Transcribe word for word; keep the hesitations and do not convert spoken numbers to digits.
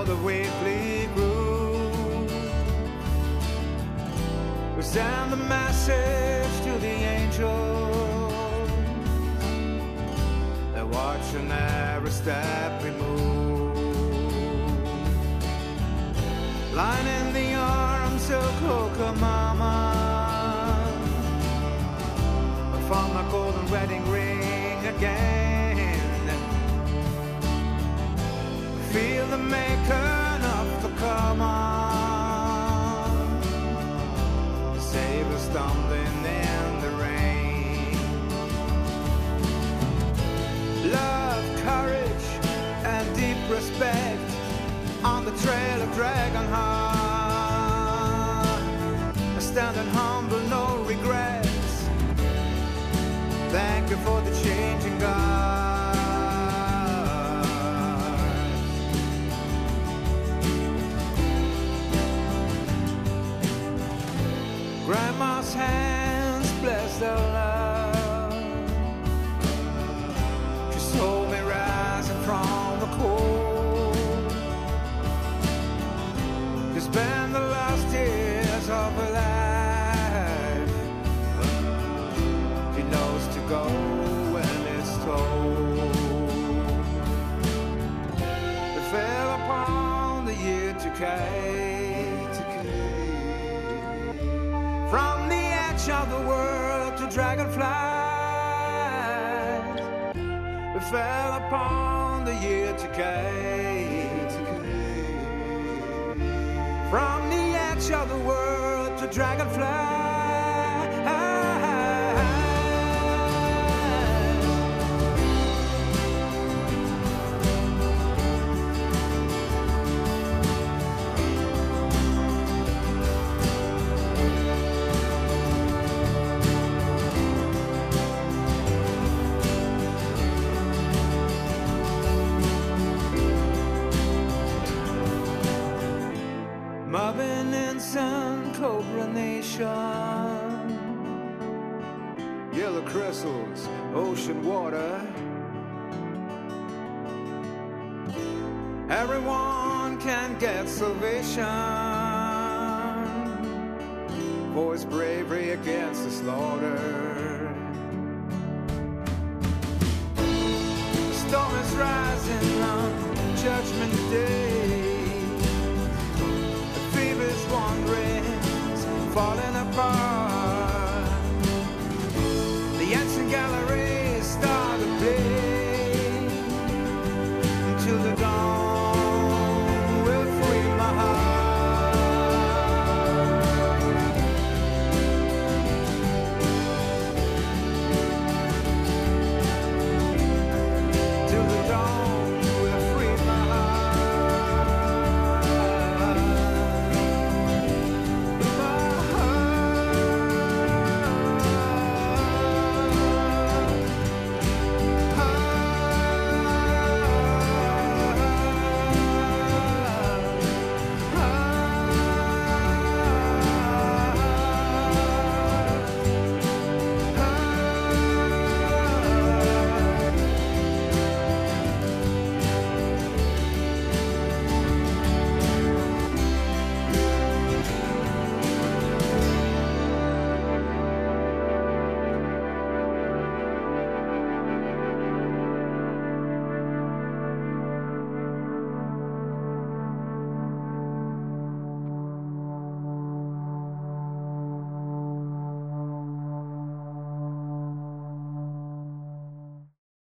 follow the weekly groove. We send the message to the angels. They're watching every step we move. Lying in the arms of Cocomama, I found my golden wedding ring again. Feel the making of the karma. Save us stumbling in the rain. Love, courage, and deep respect on the trail of Dragon Heart. Standing humble, no regrets. Thank you for the changing God. Grandma's hands bless their love. She saw me rising from the cold. She spent the last years of her life. She knows to go when it's told. It fell upon the year decay. From the edge of the world to dragonflies, we fell upon the year decay. From the edge of the world to dragonflies. Marvin and Sun, Cobra Nation, yellow crystals, ocean water. Everyone can get salvation for his bravery against the slaughter. The storm is rising on Judgment Day. Wandering, falling